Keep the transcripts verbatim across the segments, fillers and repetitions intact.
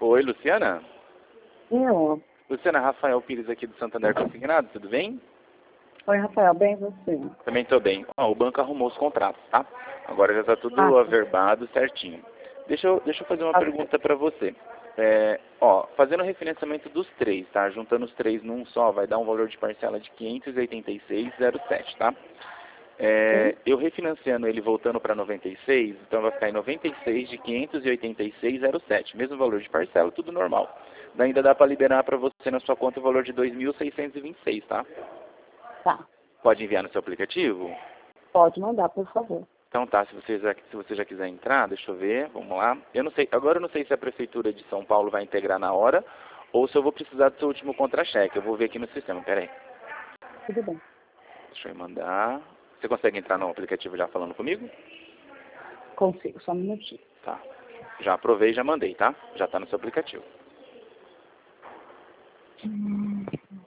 Oi, Luciana? Eu. Luciana, Rafael Pires aqui do Santander Consignado, tudo bem? Oi, Rafael, bem você? Também estou bem. Ó, o banco arrumou os contratos, tá? Agora já está tudo Ah, averbado certinho. Deixa eu, deixa eu fazer uma tá. pergunta para você. É, ó, fazendo o refinanciamento dos três, tá? Juntando os três num só, vai dar um valor de parcela de quinhentos e oitenta e seis reais e zero sete, tá? É, eu refinanciando ele voltando para noventa e seis, então vai ficar em noventa e seis de quinhentos e oitenta e seis reais e zero sete. Mesmo valor de parcela, tudo normal. Ainda dá para liberar para você na sua conta o valor de dois mil seiscentos e vinte e seis, tá? Tá. Pode enviar no seu aplicativo? Pode mandar, por favor. Então tá, se você, já, se você já quiser entrar, deixa eu ver, vamos lá. Eu não sei, agora eu não sei se a Prefeitura de São Paulo vai integrar na hora ou se eu vou precisar do seu último contra-cheque. Eu vou ver aqui no sistema, peraí. Tudo bem. Deixa eu mandar. Você consegue entrar no aplicativo já falando comigo? Consigo, só um minutinho. Tá. Já aprovei e já mandei, tá? Já tá no seu aplicativo. Hum.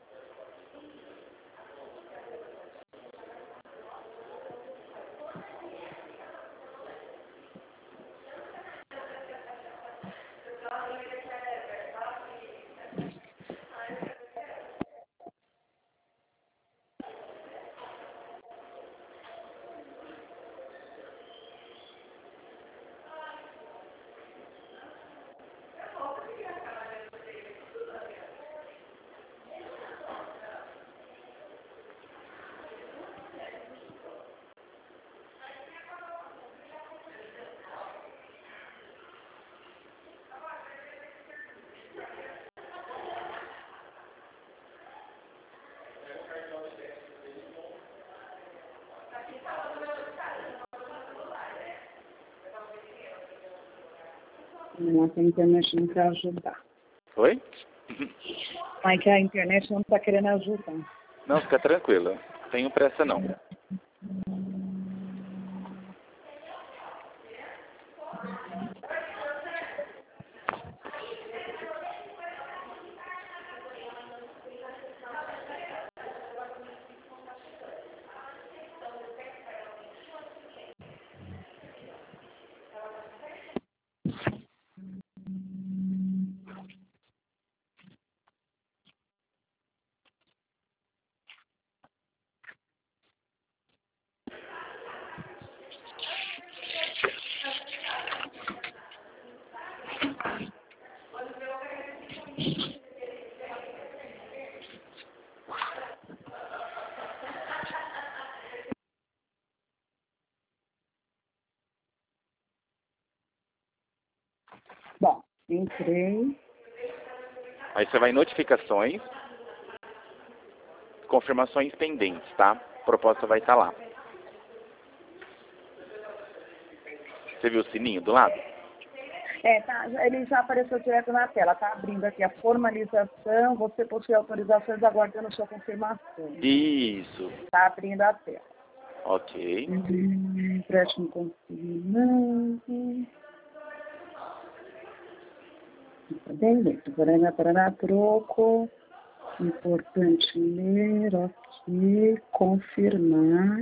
Não, a internet não quer ajudar. Oi? Mas que a internet não está querendo ajudar. Não, fica tranquila. Tenho pressa não. Bom, entrei. Aí você vai em notificações, confirmações pendentes, tá? A proposta vai estar lá. Você viu o sininho do lado? É, tá, ele já apareceu direto na tela. Está abrindo aqui a formalização. Você possui autorizações aguardando sua confirmação. Isso. Está abrindo a tela. Ok. Hum, Empréstimo consignado. Dentro, Paraná, Paraná, troco. Importante ler, ok. Confirmar.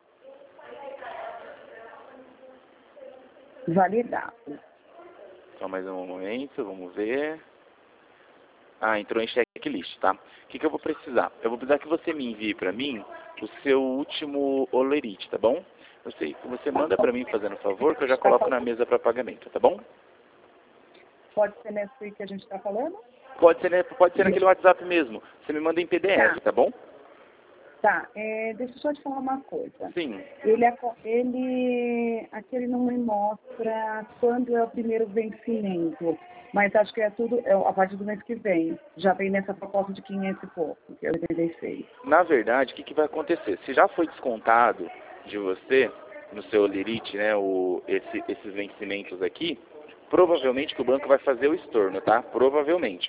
Validado. Só mais um momento, vamos ver. Ah, entrou em checklist, tá? O que, que eu vou precisar? Eu vou precisar que você me envie para mim o seu último olerite, tá bom? Você, você manda para mim fazendo favor que eu já coloco na mesa para pagamento, tá bom? Pode ser nesse que a gente está falando? Pode ser, né, pode ser naquele WhatsApp mesmo. Você me manda em P D F, tá, Tá. bom? Tá, é, deixa eu só te falar uma coisa. Sim. Ele, ele, aqui ele não me mostra quando é o primeiro vencimento, mas acho que é tudo é a partir do mês que vem. Já vem nessa proposta de quinhentos e pouco, que é oitenta e seis. Na verdade, o que, que vai acontecer? Se já foi descontado de você, no seu Lirite, né, o, esse, esses vencimentos aqui, provavelmente que o banco vai fazer o estorno, tá? Provavelmente.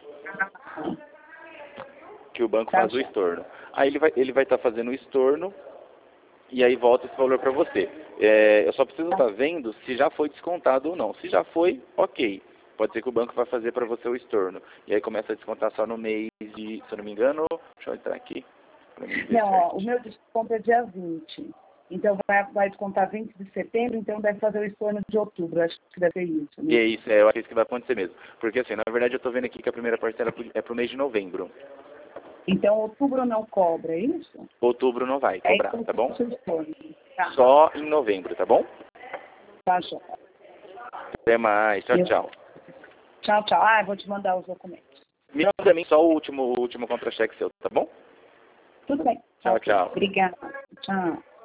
Que o banco Tá, faz o estorno. Aí ele vai ele vai estar fazendo o estorno e aí volta esse valor para você. É, eu só preciso estar vendo se já foi descontado ou não. Se já foi, ok. Pode ser que o banco vai fazer para você o estorno. E aí começa a descontar só no mês de, se eu não me engano, deixa eu entrar aqui. Pra mim ver não, ó, o certinho. meu desconto é dia vinte. Então vai, vai descontar vinte de setembro, então deve fazer o estorno de outubro. Acho que deve ser isso. Né? E é isso, é, eu acho que é isso que vai acontecer mesmo. Porque assim, na verdade eu tô vendo aqui que a primeira parcela é pro mês de novembro. Então outubro não cobra, é isso? Outubro não vai É cobrar, isso, tá bom? tá. Só em novembro, tá bom? Tá, tchau. Até mais, tchau, Eu... tchau. Tchau, tchau. Ah, eu vou te mandar os documentos. Me manda pra mim só o último, o último contra-cheque seu, tá bom? Tudo bem. Tchau, Ok. tchau. Obrigada. Tchau.